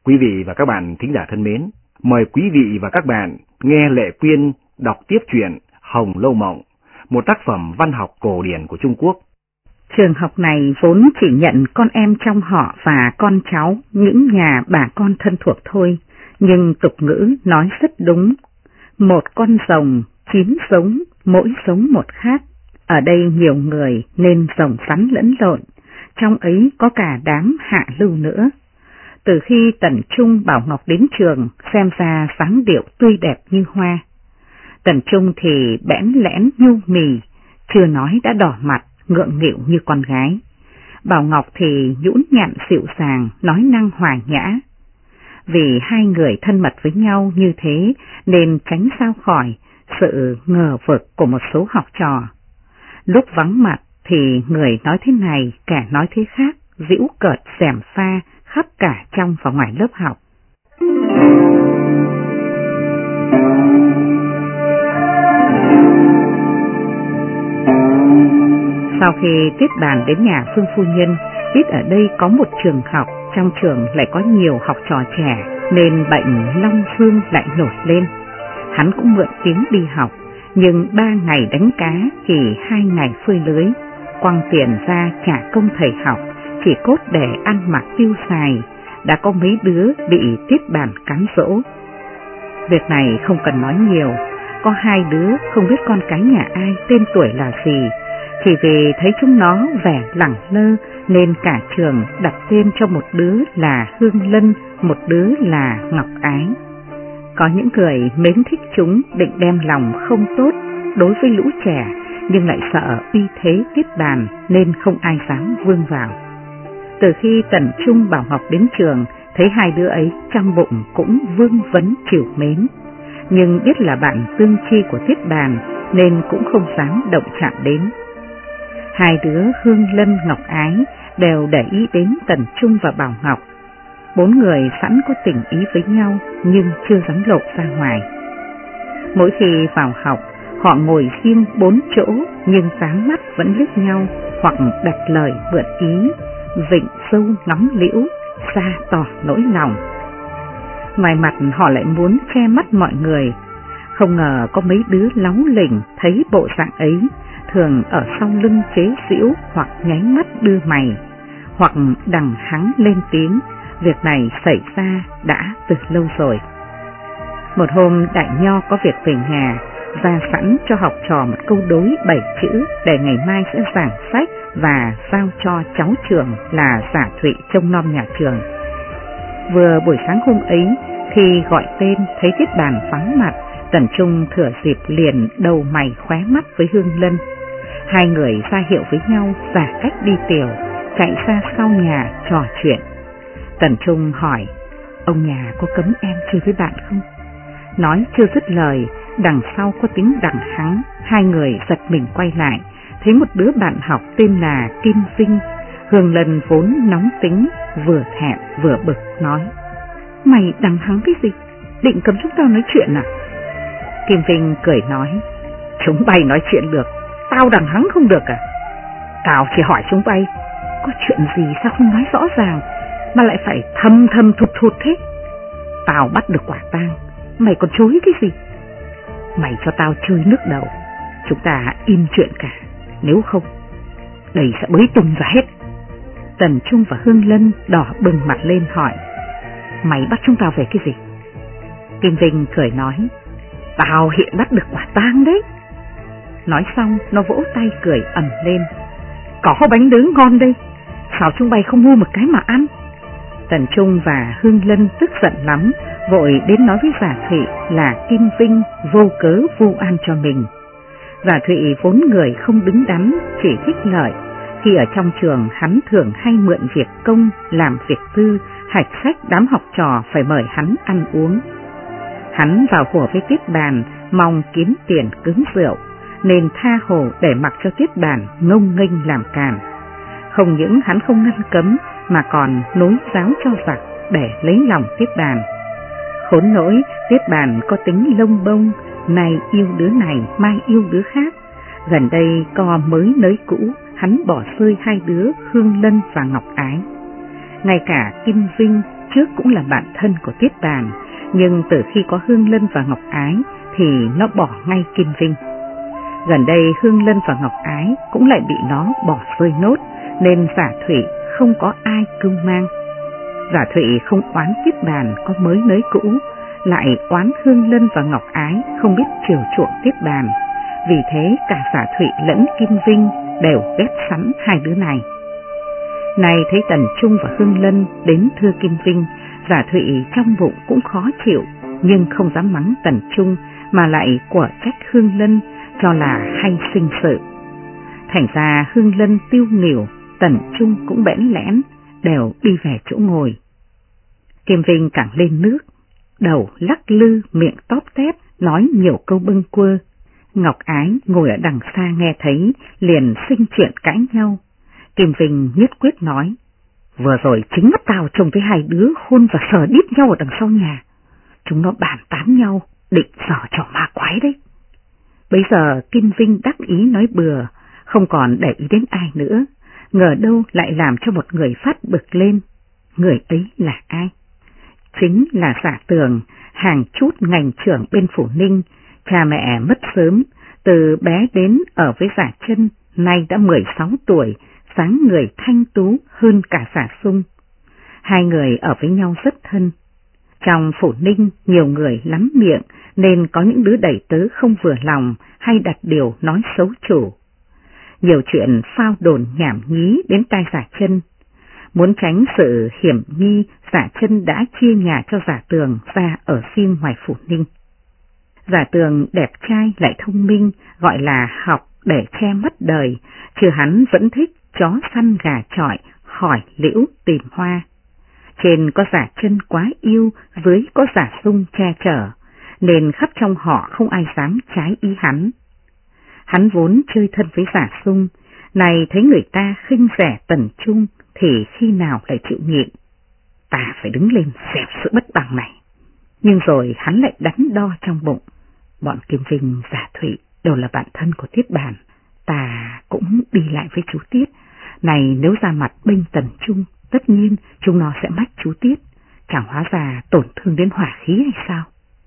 Quý vị và các bạn thính giả thân mến, mời quý vị và các bạn nghe Lệ Quyên đọc tiếp truyện Hồng Lâu Mộng, một tác phẩm văn học cổ điển của Trung Quốc. Trường học này vốn chỉ nhận con em trong họ và con cháu, những nhà bà con thân thuộc thôi, nhưng tục ngữ nói rất đúng. Một con rồng, 9 giống, mỗi giống một khác. Ở đây nhiều người nên rồng rắn lẫn lộn, trong ấy có cả đám hạ lưu nữa. Từ khi Tần Trung Bảo Ngọc đến trường, xem ra dáng điệu tươi đẹp như hoa. Tần Trung thì bẽn lẽn nhu mì, chưa nói đã đỏ mặt, ngượng nghịu như con gái. Bảo Ngọc thì nhũn nhặn dịu dàng, nói năng hòa nhã. Vì hai người thân mật với nhau như thế nên tránh sao khỏi sự ngờ vực của một số học trò. Lúc vắng mặt thì người nói thế này, kẻ nói thế khác, giễu cợt gièm pha khắp cả trong và ngoài lớp học. Sau khi tiếp bàn đến nhà Phương phu nhân, biết ở đây có một trường học, trong trường lại có nhiều học trò trẻ nên bệnh long phương lại nổi lên. Hắn cũng mượn tiếng đi học, nhưng 3 ngày đánh cá thì 2 ngày phơi lưới, quăng tiền ra trả công thầy học, chỉ cốt để ăn mặc tiêu xài. Đã có mấy đứa bị tiếp bàn cám dỗ. Việc này không cần nói nhiều, có 2 đứa không biết con cái nhà ai, tên tuổi là gì, chỉ vì thấy chúng nó vẻ lẳng lơ nên cả trường đặt tên cho một đứa là Hương Lân, một đứa là Ngọc Ái. Có những người mến thích chúng định đem lòng không tốt đối với lũ trẻ, nhưng lại sợ uy thế tiếp bàn nên không ai dám vươn vào. Từ khi Tần Trung Bảo Ngọc đến trường, thấy 2 đứa ấy trong bụng cũng vương vấn trìu mến, nhưng biết là bạn tương chi của tiết bàn nên cũng không dám động chạm đến. 2 đứa Hương Lân, Ngọc Ái đều để ý đến Tần Trung và Bảo Ngọc. 4 người sẵn có tình ý với nhau nhưng chưa dám lộ ra ngoài. Mỗi khi vào học, họ ngồi riêng 4 chỗ nhưng dáng mắt vẫn liếc nhau hoặc đặt lời mượn ý, vịnh sâu ngắm liễu, ra tỏ nỗi lòng. Ngoài mặt họ lại muốn che mắt mọi người, không ngờ có mấy đứa láu lỉnh thấy bộ dạng ấy, thường ở sau lưng chế giễu hoặc nháy mắt đưa mày, hoặc đằng hắng lên tiếng. Việc này xảy ra đã từ lâu rồi. Một hôm Đại Nho có việc về nhà, ra sẵn cho học trò một câu đối 7 chữ để ngày mai sẽ giảng sách và giao cho cháu trưởng là Giả Thụy trông nom nhà trường. Vừa buổi sáng hôm ấy, khi gọi tên thấy tiết bàn vắng mặt, Tần Trung thừa dịp liền đầu mày khóe mắt với Hương Lân. 2 người ra hiệu với nhau giả cách đi tiểu, chạy ra sau nhà trò chuyện. Tần Trung hỏi, ông nhà có cấm em chơi với bạn không? Nói chưa dứt lời, đằng sau có tiếng đằng hắng. 2 người giật mình quay lại, thấy một đứa bạn học tên là Kim Vinh. Hương Lân vốn nóng tính, vừa thẹn vừa bực nói, mày đằng hắng cái gì? Định cấm chúng tao nói chuyện à? Kim Vinh cười nói, chúng bay nói chuyện được, tao đằng hắng không được à? Tao chỉ hỏi chúng bay, có chuyện gì sao không nói rõ ràng mà lại phải thầm thầm thụt thụt thế? Tao bắt được quả tang, mày còn chối cái gì? Mày cho tao chơi nước đầu, chúng ta im chuyện cả, nếu không đây sẽ bới tung ra hết. Tần Trung và Hương Lân đỏ bừng mặt lên hỏi, mày bắt chúng tao về cái gì? Kim Vinh cười nói, tao hiện bắt được quả tang đấy. Nói xong nó vỗ tay cười ầm lên, có bánh nướng ngon đây, sao chúng bay không mua một cái mà ăn? Tần Trung và Hương Lân tức giận lắm, vội đến nói với Giả Thụy là Kim Vinh vô cớ vu oan cho mình. Giả Thụy vốn người không đứng đắn, chỉ thích lợi. Khi ở trong trường hắn thường hay mượn việc công làm việc tư, hạch sách đám học trò phải mời hắn ăn uống. Hắn vào hùa với tiết bàn, mong kiếm tiền cứng rượu, nên tha hồ để mặc cho tiết bàn ngông nghênh làm càn. Không những hắn không ngăn cấm mà còn nối giáo cho giặc để lấy lòng tiết bàn. Khốn nỗi tiết bàn có tính lông bông, nay yêu đứa này mai yêu đứa khác. Gần đây co mới nới cũ, hắn bỏ rơi 2 đứa Hương Lân và Ngọc Ái. Ngay cả Kim Vinh trước cũng là bạn thân của Tiết Bàn, nhưng từ khi có Hương Lân và Ngọc Ái thì nó bỏ ngay Kim Vinh. Gần đây Hương Lân và Ngọc Ái cũng lại bị nó bỏ rơi nốt, nên Giả Thụy không có ai cưu mang. Giả Thụy không oán Tiết Bàn có mới nới cũ, lại oán Hương Lân và Ngọc Ái không biết chiều chuộng Tiết Bàn. Vì thế cả Giả Thụy lẫn Kim Vinh đều ghét sẵn hai đứa này. Này thấy Tần Trung và Hương Lân đến thưa Kim Vinh, Giả Thụy trong bụng cũng khó chịu, nhưng không dám mắng Tần Trung mà lại quở trách Hương Lân cho là hay sinh sự. Thành ra Hương Lân tiêu nghỉu, Tần Trung cũng bẽn lẽn, đều đi về chỗ ngồi. Kim Vinh càng lên nước, đầu lắc lư, miệng tóp tép, nói nhiều câu bâng quơ. Ngọc Ái ngồi ở đằng xa nghe thấy, liền sinh chuyện cãi nhau. Kim Vinh nhất quyết nói, vừa rồi chính mắt tao trông thấy hai đứa hôn và sờ đít nhau ở đằng sau nhà. Chúng nó bàn tán nhau, định giở trò ma quái đấy. Bây giờ Kim Vinh đắc ý nói bừa, không còn để ý đến ai nữa. Ngờ đâu lại làm cho một người phát bực lên. Người ấy là ai? Chính là Giả Tường, hàng chút ngành trưởng bên Phủ Ninh. Cha mẹ mất sớm, từ bé đến ở với Giả Chân, nay đã 16 tuổi, dáng người thanh tú hơn cả Giả Sung. Hai người ở với nhau rất thân. Trong Phủ Ninh nhiều người lắm miệng, nên có những đứa đầy tớ không vừa lòng hay đặt điều nói xấu chủ. Nhiều chuyện phao đồn nhảm nhí đến tai Giả Chân. Muốn tránh sự hiểm nghi, Giả Chân đã chia nhà cho Giả Tường ra ở riêng ngoài Phủ Ninh. Giả Tường đẹp trai lại thông minh, gọi là học để che mắt đời, chứ hắn vẫn thích chó săn gà chọi, hỏi liễu tìm hoa. Trên có Giả Chân quá yêu, dưới có Giả Sung che chở, nên khắp trong họ không ai dám trái ý hắn. Hắn vốn chơi thân với Giả Sung, này thấy người ta khinh rẻ Tần Trung thì khi nào lại chịu nhịn. Ta phải đứng lên dẹp sự bất bằng này. Nhưng rồi hắn lại đắn đo trong bụng. Bọn Kim Vinh, Giả Thụy đều là bạn thân của Tiết Bàn. Ta cũng đi lại với chú Tiết. Này nếu ra mặt bênh Tần Trung, tất nhiên chúng nó sẽ mách chú Tiết. Chẳng hóa ra tổn thương đến hỏa khí hay sao?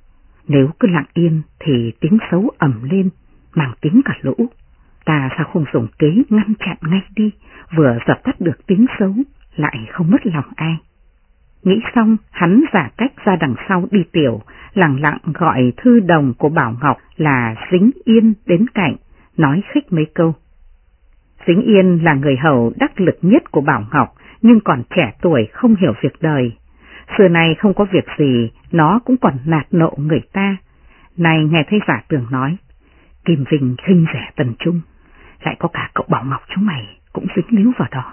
Nếu cứ lặng yên thì tiếng xấu ầm lên, mang tiếng cả lũ. Ta sao không dùng kế ngăn chặn ngay đi, vừa dập tắt được tiếng xấu, lại không mất lòng ai. Nghĩ xong, hắn giả cách ra đằng sau đi tiểu, lặng lặng gọi thư đồng của Bảo Ngọc là Dính Yên đến cạnh, nói khích mấy câu. Dính Yên là người hầu đắc lực nhất của Bảo Ngọc, nhưng còn trẻ tuổi không hiểu việc đời. Xưa nay không có việc gì, nó cũng còn nạt nộ người ta. Này nghe thấy Giả Tường nói, Kim Vinh khinh rẻ Tần Trung, lại có cả cậu Bảo Ngọc chúng mày cũng dính líu vào đó.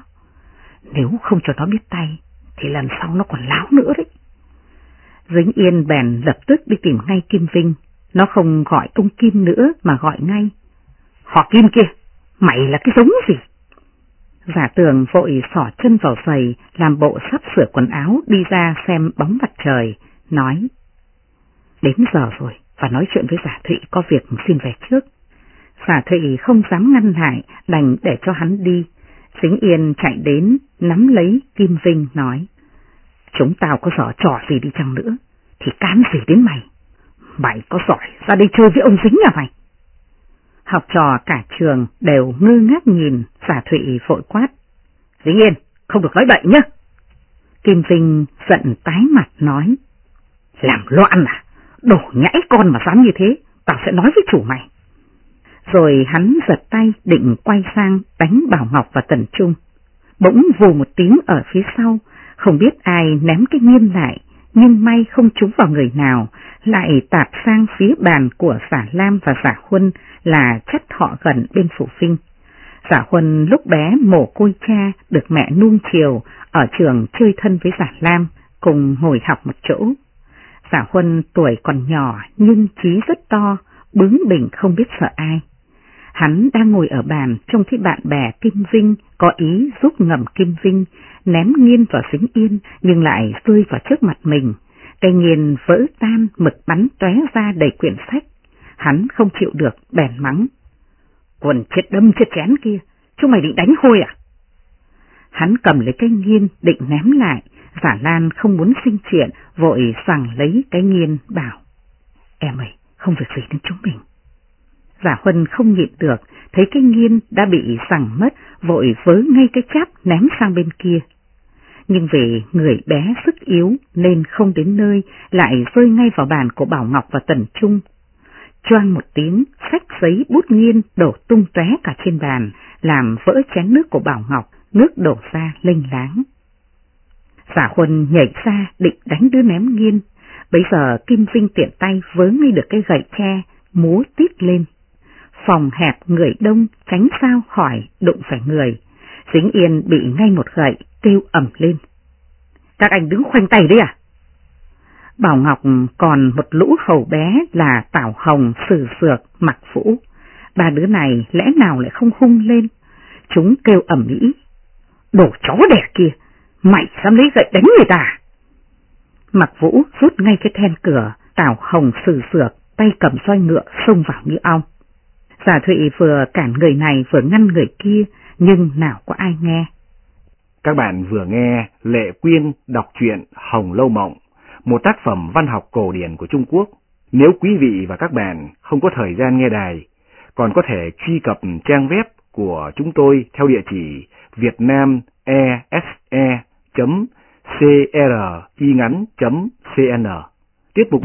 Nếu không cho nó biết tay, thì lần sau nó còn láo nữa đấy. Dính Yên bèn lập tức đi tìm ngay Kim Vinh, nó không gọi ông Kim nữa mà gọi ngay. Họ Kim kia, mày là cái giống gì? Giả Tường vội xỏ chân vào giày, làm bộ sắp sửa quần áo đi ra xem bóng mặt trời, nói. Đến giờ rồi, và nói chuyện với Giả Thụy có việc xin về trước. Giả Thụy không dám ngăn lại, đành để cho hắn đi. Dính Yên chạy đến, nắm lấy Kim Vinh nói. Chúng tao có giở trò gì đi chăng nữa, thì cán gì đến mày? Mày có giỏi ra đây chơi với ông Dính à mày? Học trò cả trường đều ngơ ngác nhìn. Giả Thụy vội quát. Dính Yên, không được nói bậy nhá. Kim Vinh giận tái mặt nói. Làm loạn à? Đổ nhãi con mà dám như thế, tao sẽ nói với chủ mày. Rồi hắn giật tay định quay sang đánh Bảo Ngọc và Tần Trung. Bỗng vù một tiếng ở phía sau, không biết ai ném cái nghiên lại, nhưng may không trúng vào người nào, lại tạt sang phía bàn của Giả Lam và Giả Huân là chất họ gần bên Phủ Vinh. Giả Huân lúc bé mồ côi cha, được mẹ nuông chiều, ở trường chơi thân với Giả Lam, cùng ngồi học một chỗ. Giả Huân tuổi còn nhỏ nhưng trí rất to, bướng bỉnh không biết sợ ai. Hắn đang ngồi ở bàn trông thấy bạn bè Kim Vinh có ý giúp ngầm Kim Vinh, ném nghiên vào Dính Yên nhưng lại rơi vào trước mặt mình. Cây nghiên vỡ tan, mực bắn tóe ra đầy quyển sách. Hắn không chịu được, bèn mắng. Quần chết đâm chết chén kia, chúng mày định đánh hôi à? Hắn cầm lấy cây nghiên định ném lại, Giả Lan không muốn sinh chuyện, vội giằng lấy cái nghiên bảo: Em ơi, không việc gì đến chúng mình. Giả Huân không nhịn được, thấy cái nghiên đã bị giằng mất, vội vớ ngay cái cháp ném sang bên kia. Nhưng vì người bé sức yếu nên không đến nơi, lại rơi ngay vào bàn của Bảo Ngọc và Tần Trung. Choang một tiếng, sách giấy bút nghiên đổ tung tóe cả trên bàn, làm vỡ chén nước của Bảo Ngọc, nước đổ ra lênh láng. Giả Huân nhảy ra định đánh đứa ném nghiên, bấy giờ Kim Vinh tiện tay vớ ngay được cái gậy tre, múa tít lên. Phòng hẹp người đông, tránh sao khỏi đụng phải người. Dính Yên bị ngay một gậy, kêu ầm lên: Các anh đứng khoanh tay đấy à? Bảo Ngọc còn một lũ hầu bé là Tảo Hồng, Sử Dược, Mặc Vũ. Ba đứa này lẽ nào lại không hung lên? Chúng kêu ầm ĩ: Đồ chó đẻ kia, mày dám lấy gậy đánh người ta? Mặc Vũ rút ngay cái then cửa, Tảo Hồng, Sử Dược tay cầm roi ngựa xông vào như ong. Giả Thụy vừa cản người này vừa ngăn người kia, nhưng nào có ai nghe. Các bạn vừa nghe Lệ Quyên đọc truyện Hồng Lâu Mộng, một tác phẩm văn học cổ điển của Trung Quốc. Nếu quý vị và các bạn không có thời gian nghe đài, còn có thể truy cập trang web của chúng tôi theo địa chỉ vietnamese.cringắn.cn. Tiết mục